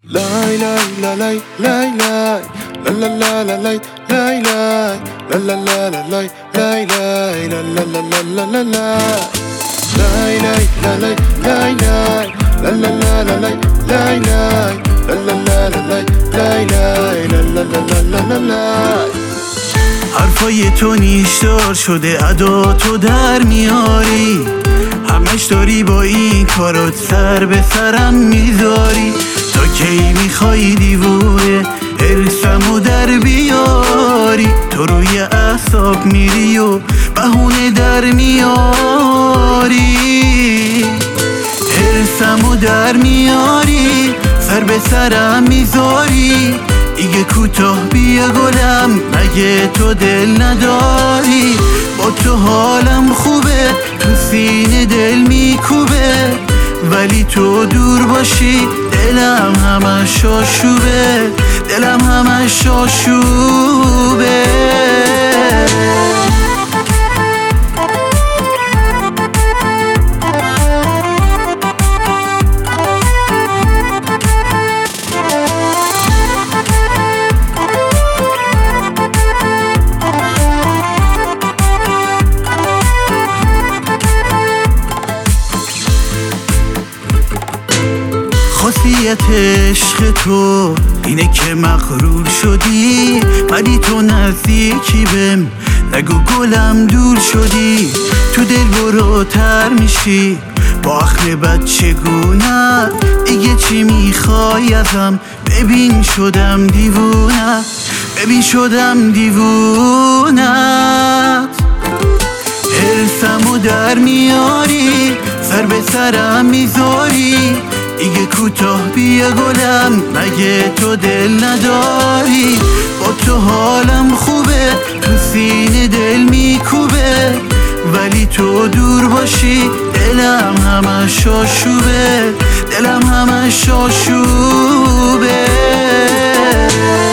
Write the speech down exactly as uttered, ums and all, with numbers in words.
Lay lay la lay lay lay la la la la lay lay lay la la la la lay lay lay la la la la la la lay lay lay la lay lay lay la la la la lay lay lay la la la la lay lay lay la la la la la lay. حرفای تو نیشدار شده، ادا تو در میاری، همش داری با این کارات سر به سرم میذاری. تا کی میخوای دیوونه ارسمو در بیاری؟ تو روی اعصاب میری و بهونه در میاری، ارسمو در میاری، سر به سرم میذاری. دیگه کوتاه بیا گلم، مگه تو دل نداری؟ با تو حالم خوبه، تو سینه دل میکوبه، ولی تو دور باشی دلم همش آشوبه، دلم همش آشوبه. خاصیت عشق تو اینه که مغرور شدی، ولی تو نزدیکی بهم، نگو گلم دور شدی. تو دل برو تر میشی با اخم بد چگونه، دیگه چی میخوای ازم؟ ببین شدم دیوونه، ببین شدم دیوونت. حرسمو در میاری، سر به سرم میذاری. دیگه کوتاه بیا گلم، مگه تو دل نداری؟ با تو حالم خوبه، تو سینه دل میکوبه، ولی تو دور باشی دلم همش آشوبه، دلم همش آشوبه.